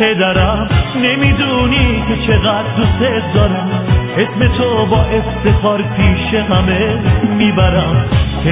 پدرم نمیدونی که چقدر دوست دارم، اسم تو با افتخار پیش همه میبرم.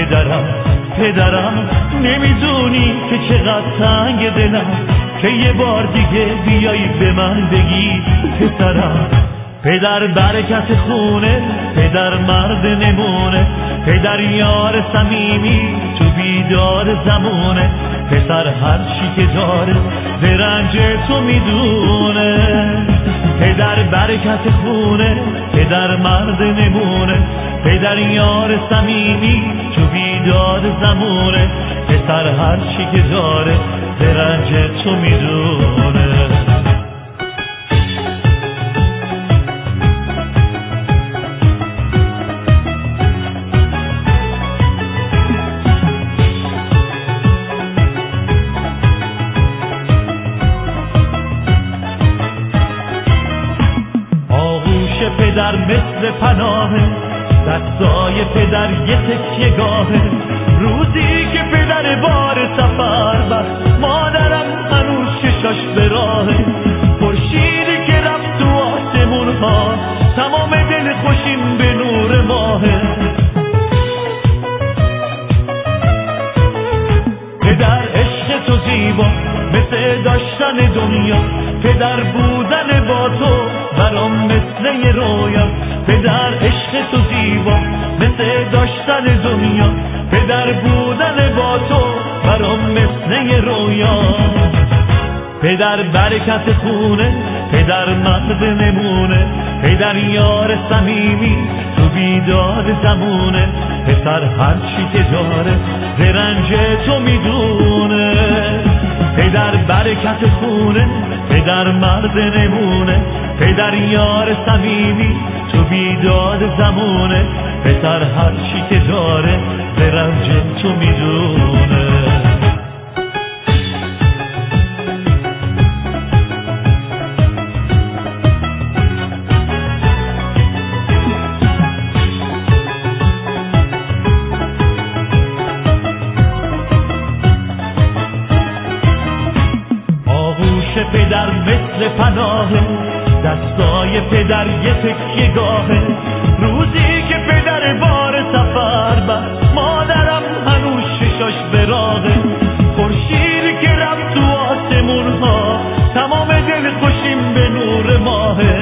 پدرم نمیدونی که چقدر تنگ دلم، که یه بار دیگه بیایی به من بگی پسرم. پدر برکت خونه، پدر مرد نمونه، پدر یار صمیمی تو بیدار زمونه، پسر هر چی که داره به رنج تو میدونه. پدر برکت خونه، پدر مرد نمونه، پدر یار صمیمی تو بیدار زمونه، پسر هر چی که داره به رنج تو میدونه. پدر مثل پناهه، دستای پدر یه تکیه گاهه، روزی که پدر بار سفر بست مادرم هنوز چشاش به راهه، خورشیدی که رفت تو آسمون ها تمام دل خوشیم به نور ماهه. پدر عشق تو زیبا مثل داشتن دنیا، پدر بودن با تو برام مثل یه رویا. پدر عشق تو زیبا مثل داشتن دنیا، پدر بودن با تو برام مثل یه رویا. پدر برکت خونه، پدر مرد نمونه، پدر یار صمیمی تو بیدار زمونه، پسر هر چی که داره به رنج تو میدونه. پدر برکت خونه، پدر مرد نمونه، پدر یار صمیمی تو بیدار زمونه، پسر هر چی که داره به رنج تو میدونه. پدر مثل پناهه، دستای پدر یه تکیه گاهه، روزی که پدر بار سفر بست مادرم هنوز چشاش به راهه، خورشیدی که رفت تو آسمون ها تمام دل خوشیم به نور ماهه.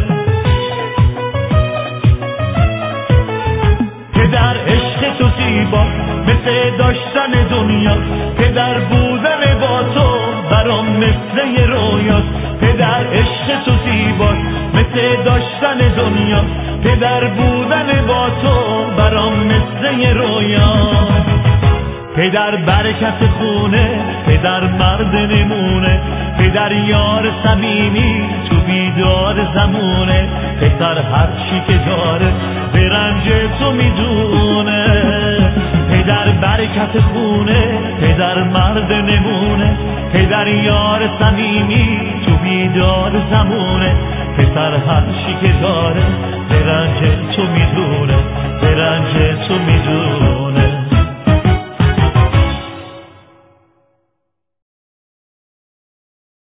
پدر عشق تو زیبا مثل داشتن دنیا، پدر بودن با تو برام مثل یه رویاست. پدر عشق تو زیبا مثل داشتن دنیا، پدر بودن با تو برام مثل یه رویاست. پدر برکت خونه، پدر مرد نمونه، پدر یار صمیمی تو بیدار زمونه، پسر هر چی که داره به رنج تو میدونه. پدر برکت خونه، پدر مرد نمونه، پدر یار صمیمی تو بیدار زمونه، پسر هر چی که داره به رنج تو میدونه.